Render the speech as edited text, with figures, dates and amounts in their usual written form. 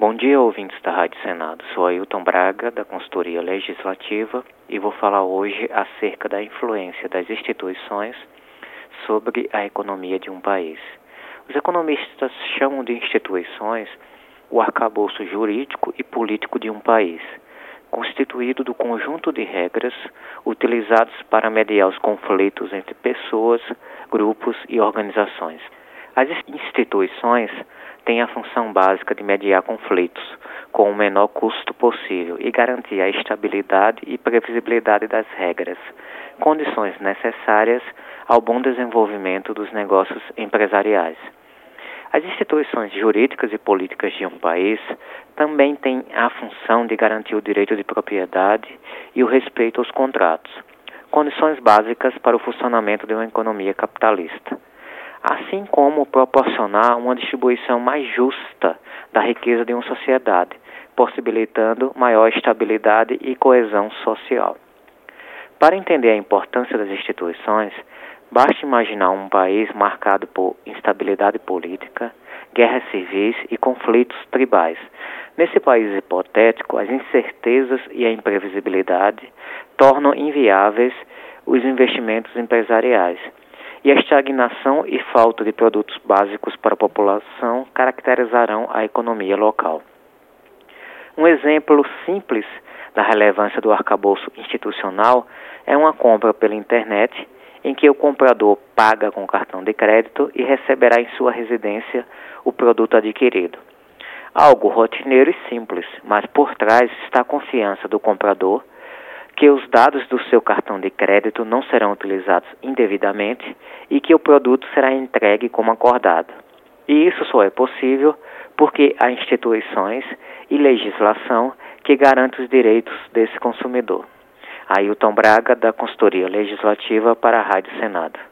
Bom dia, ouvintes da Rádio Senado. Sou Ailton Braga, da Consultoria Legislativa, e vou falar hoje acerca da influência das instituições sobre a economia de um país. Os economistas chamam de instituições o arcabouço jurídico e político de um país, constituído do conjunto de regras utilizados para mediar os conflitos entre pessoas, grupos e organizações. As instituições têm a função básica de mediar conflitos com o menor custo possível e garantir a estabilidade e previsibilidade das regras, condições necessárias ao bom desenvolvimento dos negócios empresariais. As instituições jurídicas e políticas de um país também têm a função de garantir o direito de propriedade e o respeito aos contratos, condições básicas para o funcionamento de uma economia capitalista, assim como proporcionar uma distribuição mais justa da riqueza de uma sociedade, possibilitando maior estabilidade e coesão social. Para entender a importância das instituições, basta imaginar um país marcado por instabilidade política, guerras civis e conflitos tribais. Nesse país hipotético, as incertezas e a imprevisibilidade tornam inviáveis os investimentos empresariais, e a estagnação e falta de produtos básicos para a população caracterizarão a economia local. Um exemplo simples da relevância do arcabouço institucional é uma compra pela internet, em que o comprador paga com cartão de crédito e receberá em sua residência o produto adquirido. Algo rotineiro e simples, mas por trás está a confiança do comprador que os dados do seu cartão de crédito não serão utilizados indevidamente e que o produto será entregue como acordado. E isso só é possível porque há instituições e legislação que garantem os direitos desse consumidor. Ailton Braga, da Consultoria Legislativa, para a Rádio Senado.